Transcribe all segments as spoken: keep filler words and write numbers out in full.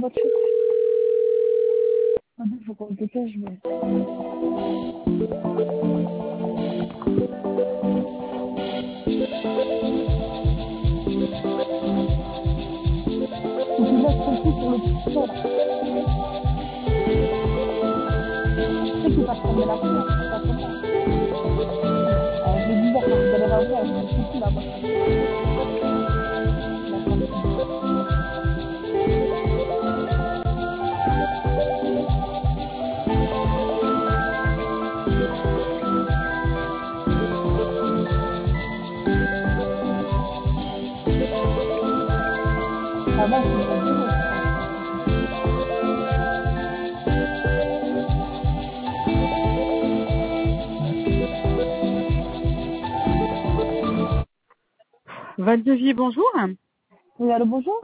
voiture. Attends, faut qu'on se dépêche, mais... Faut que je laisse ton coup sur le petit là. Tu sais qu'il va te fermer la fenêtre, c'est pas comment. Euh, je vais dire, quand vous allez revenir, je vais le foutre là-bas. Ah bah, c'est le bureau. Val-de-Vie, bonjour. Oui, allô, bonjour.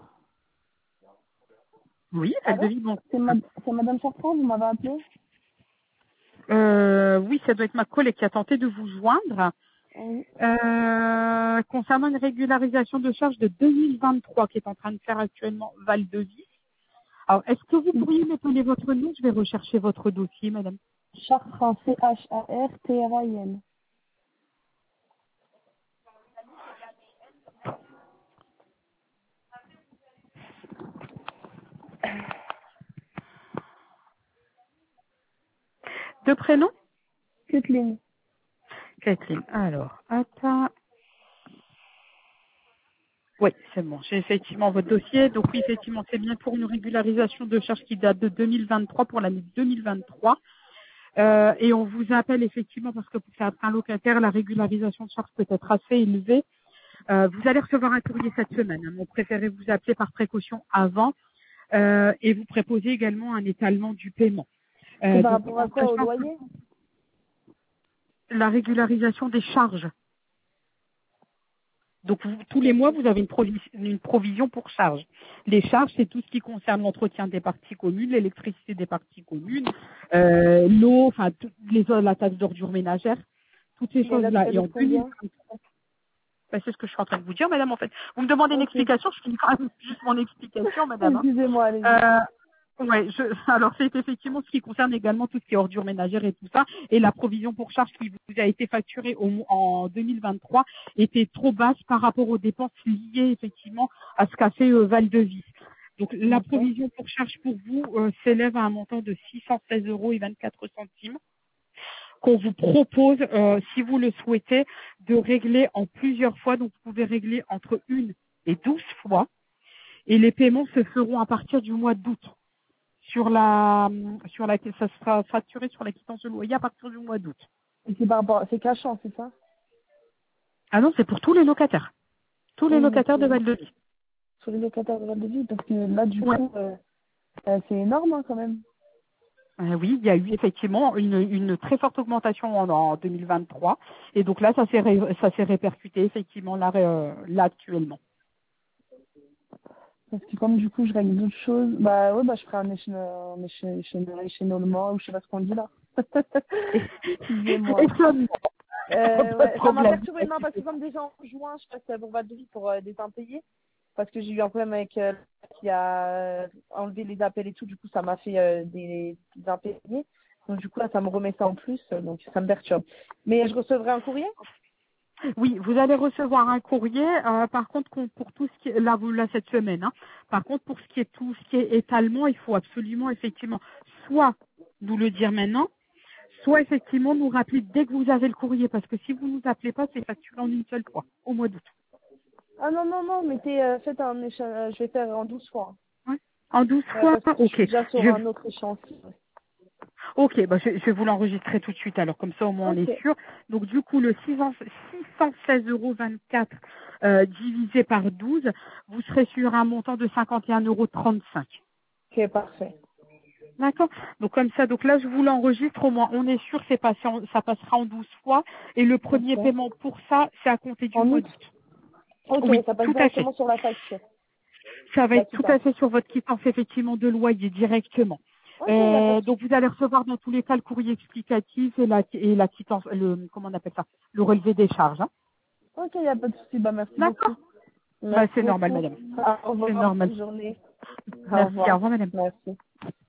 Oui, Allô? Val-de-Vie, bonjour. C'est ma... c'est Madame Chartrand, vous m'avez appelé? Euh, oui, ça doit être ma collègue qui a tenté de vous joindre. Oui. Euh, concernant une régularisation de charge de deux mille vingt-trois qui est en train de faire actuellement Val-de-Vie. Alors, est-ce que vous pourriez m'appeler votre nom? Je vais rechercher votre dossier, madame. Chartrand, C H A R T R A I N. Deux prénoms? Kathleen. Kathleen. Alors, attends. Oui, c'est bon. J'ai effectivement votre dossier. Donc oui, effectivement, c'est bien pour une régularisation de charge qui date de deux mille vingt-trois pour l'année deux mille vingt-trois. Euh, et on vous appelle effectivement parce que pour certains locataires, la régularisation de charge peut être assez élevée. Euh, vous allez recevoir un courrier cette semaine. Hein. On préférait vous appeler par précaution avant euh, et vous proposer également un étalement du paiement. C'est Euh, par donc, rapport en à quoi? Au sachant que loyer? la régularisation des charges. Donc vous- tous les mois, vous avez une, provi- une provision pour charges. Les charges, c'est tout ce qui concerne l'entretien des parties communes, l'électricité des parties communes, euh, l'eau, enfin toutes les la taxe d'ordures ménagères, toutes ces Et elle a choses-là. Et de en combien? deux mille vingt-trois, ben, c'est ce que je suis en train de vous dire, madame, en fait. Vous me demandez une Ok. explication, je finis quand même juste mon explication, madame. Hein. Excusez-moi, allez-y. Euh, ouais, je, alors c'est effectivement ce qui concerne également tout ce qui est ordures ménagères et tout ça, et la provision pour charge qui vous a été facturée au, en deux mille vingt-trois était trop basse par rapport aux dépenses liées effectivement à ce qu'a fait euh, Val-de-Vie. Donc la D'accord. provision pour charge pour vous euh, s'élève à un montant de six cent seize euros et vingt-quatre centimes qu'on vous propose, euh, si vous le souhaitez, de régler en plusieurs fois. Donc vous pouvez régler entre une et douze fois, et les paiements se feront à partir du mois d'août. Sur la, sur la, ça sera facturé sur la quittance de loyer à partir du mois d'août. Et c'est par rapport, c'est cachant, c'est ça? Ah non, c'est pour tous les locataires. Tous les Oui, mais locataires de c'est Val-de-Vie. sur les locataires de Val-de-Vie, parce que là, du Ouais. coup, euh, euh, c'est énorme, hein, quand même. Euh, oui, il y a eu effectivement une, une très forte augmentation en, en deux mille vingt-trois. Et donc là, ça s'est, ré- ça s'est répercuté effectivement là, euh, là actuellement. Parce que comme du coup, je règle d'autres choses, bah ouais, bah je ferai un échelle- un échelle- échelle- échelonnement, ou je sais pas ce qu'on dit là. Excusez-moi. Et ça, Euh, pas de ouais, ça m'a problème. perturbé, non, parce que comme déjà en juin, je passe pour Val-de-Vie pour euh, des impayés, parce que j'ai eu un problème avec euh, qui a enlevé les appels et tout, du coup ça m'a fait euh, des, des impayés. Donc du coup là ça me remet ça en plus, euh, donc ça me perturbe. Mais je recevrai un courrier? Oui, vous allez recevoir un courrier. euh, par contre, qu'on- pour tout ce qui est là, vous là cette semaine. Hein. Par contre, pour ce qui est tout ce qui est étalement, il faut absolument effectivement soit nous le dire maintenant, soit effectivement nous rappeler dès que vous avez le courrier, parce que si vous nous appelez pas, c'est facturé en une seule fois au mois d'août. Ah non, non, non, mettez, euh, faites un échéan- euh, je vais faire en douze fois. Ouais. En douze Ouais, fois, parce que je suis ok. déjà sur Je, un autre échéancier. ok, bah je, je vais vous l'enregistrer tout de suite. Alors comme ça, au moins on Ok, est sûr. Donc du coup, le six cent seize euros vingt-quatre euh, divisé par douze, vous serez sur un montant de cinquante et un euros trente-cinq. ok, parfait. D'accord. Donc comme ça, donc là je vous l'enregistre au moins. On est sûr, c'est passé en- ça passera en douze fois. Et le premier Ok. paiement pour ça, c'est à compter du En mois août? d'août. Ok, Oui, ça passe tout à fait. directement sur la facture. Ça va La être tout à quittance. fait sur votre quittance effectivement de loyer directement. Ok, il n'y a pas de Euh, donc souci. vous allez recevoir dans tous les cas le courrier explicatif et la et la quittance, le comment on appelle ça, le relevé des charges. Hein. Ok, il n'y a pas de souci. Bah, merci D'accord. beaucoup. Bah Merci c'est normal, beaucoup. madame. Au C'est revoir. normal. Bonne journée. Au Merci, revoir. au revoir madame. Merci.